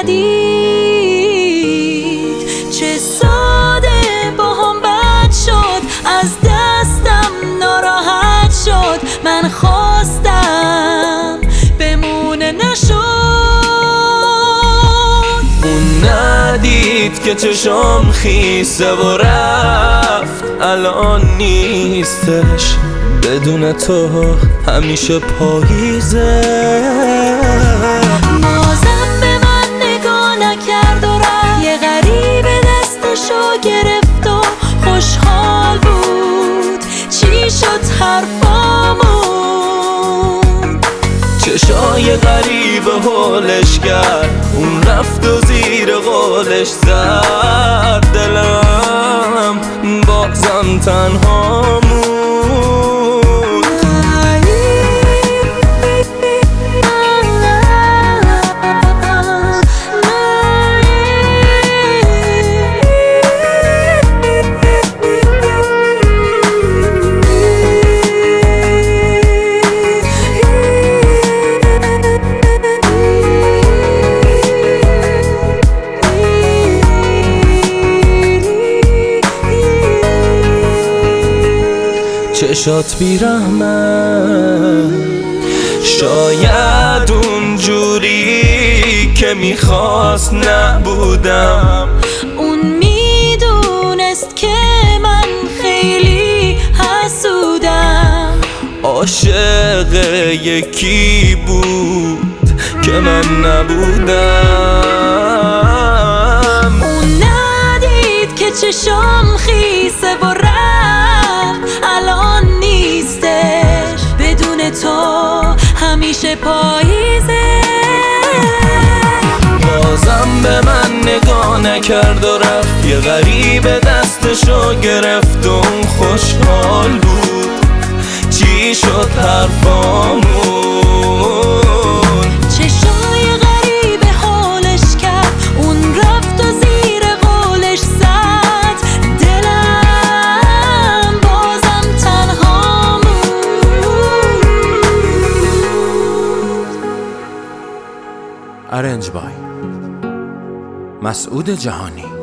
ندید. چه ساده با هم بد شد، از دستم ناراحت شد. من خواستم بمونه نشد. اون ندید که چشام خیسه و رفت، الان نیستش. بدون تو همیشه پاییزه. بازم به من نگاه نکرد و رفت. یه غریب دستشو گرفت و خوشحال بود. چی شد حرفامون؟ چشای غریب حالش کرد، اون رفت و زیر قولش زد. دلم بازم تنها موند. چشات بیرحمه، شاید اونجوری که میخواست نبودم. اون میدونست که من خیلی حسودم. عاشق یکی بود که من نبودم. اون ندید که چشام خیسه و رفت. الان نیستش. بدون تو همیشه پاییزه. بازم به من نگاه نکرد و رفت. یه غریب دستشو گرفت و اون خوشحال بود. چی شد حرفامون؟ چشای غریب حالش کرد، اون رفت و زیر قولش زد. دلم بازم تنها موند. ارنج بای مسعود جهانی.